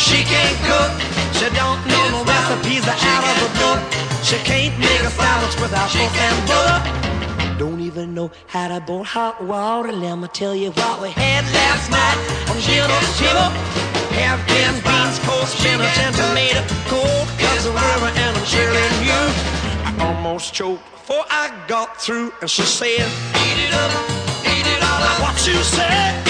She can't cook, she don't know no recipes are out of the book. She can't make a sandwich without salt and butter. Don't even know how to boil hot water. Let me tell you what we had last night on Gino Chimo. Half canned beans, cold spinach and tomato, cold cuts of river, and I'm sure you. I almost choked before I got through, and she said, eat it up, eat it all up. What you said?